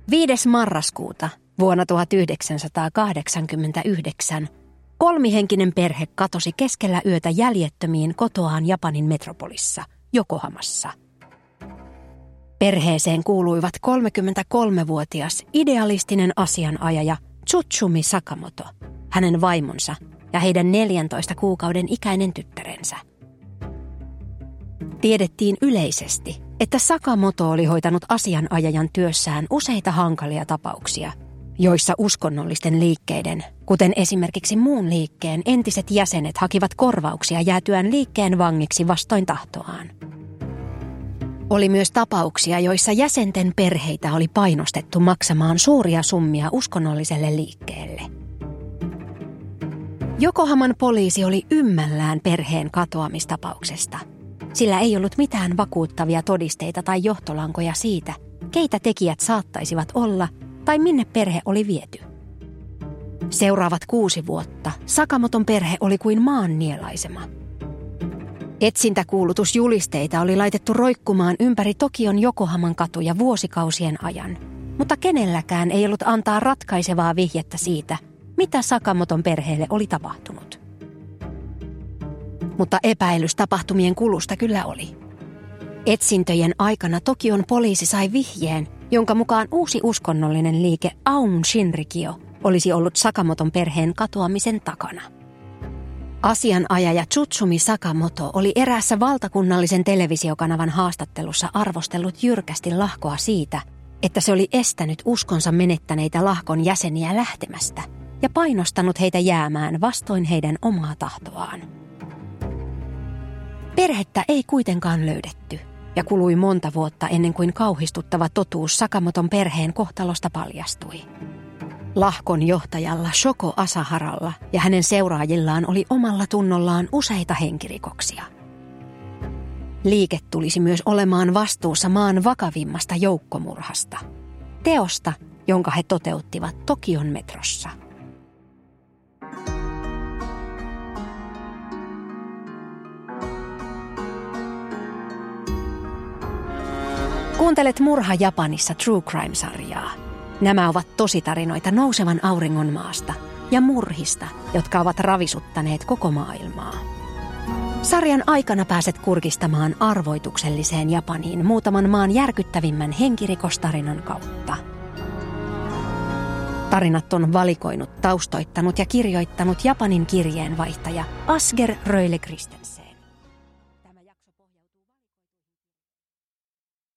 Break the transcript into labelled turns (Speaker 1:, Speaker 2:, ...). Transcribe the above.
Speaker 1: 5. marraskuuta vuonna 1989 kolmihenkinen perhe katosi keskellä yötä jäljettömiin kotoaan Japanin metropolissa, Yokohamassa. Perheeseen kuuluivat 33-vuotias idealistinen asianajaja Tsutsumi Sakamoto, hänen vaimonsa ja heidän 14 kuukauden ikäinen tyttärensä. Tiedettiin yleisesti, että Sakamoto oli hoitanut asianajajan työssään useita hankalia tapauksia, joissa uskonnollisten liikkeiden, kuten esimerkiksi muun liikkeen entiset jäsenet hakivat korvauksia jäätyään liikkeen vangiksi vastoin tahtoaan. Oli myös tapauksia, joissa jäsenten perheitä oli painostettu maksamaan suuria summia uskonnolliselle liikkeelle. Yokohaman poliisi oli ymmällään perheen katoamistapauksesta, sillä ei ollut mitään vakuuttavia todisteita tai johtolankoja siitä, keitä tekijät saattaisivat olla tai minne perhe oli viety. Seuraavat 6 vuotta Sakamoton perhe oli kuin maannielaisema. Etsintäkuulutusjulisteita oli laitettu roikkumaan ympäri Tokion Yokohaman katuja vuosikausien ajan, mutta kenelläkään ei ollut antaa ratkaisevaa vihjettä siitä, mitä Sakamoton perheelle oli tapahtunut. Mutta epäilys tapahtumien kulusta kyllä oli. Etsintöjen aikana Tokion poliisi sai vihjeen, jonka mukaan uusi uskonnollinen liike Aum Shinrikyo olisi ollut Sakamoton perheen katoamisen takana. Asianajaja Tsutsumi Sakamoto oli eräässä valtakunnallisen televisiokanavan haastattelussa arvostellut jyrkästi lahkoa siitä, että se oli estänyt uskonsa menettäneitä lahkon jäseniä lähtemästä ja painostanut heitä jäämään vastoin heidän omaa tahtoaan. Perhettä ei kuitenkaan löydetty ja kului monta vuotta ennen kuin kauhistuttava totuus Sakamoton perheen kohtalosta paljastui. Lahkon johtajalla Shoko Asaharalla ja hänen seuraajillaan oli omalla tunnollaan useita henkirikoksia. Liike tulisi myös olemaan vastuussa maan vakavimmasta joukkomurhasta, teosta, jonka he toteuttivat Tokion metrossa. Kuuntelet Murha Japanissa True Crime-sarjaa. Nämä ovat tositarinoita nousevan auringon maasta ja murhista, jotka ovat ravisuttaneet koko maailmaa. Sarjan aikana pääset kurkistamaan arvoitukselliseen Japaniin muutaman maan järkyttävimmän henkirikostarinan kautta. Tarinat on valikoinut, taustoittanut ja kirjoittanut Japanin kirjeenvaihtaja Asger Röyle Christensen.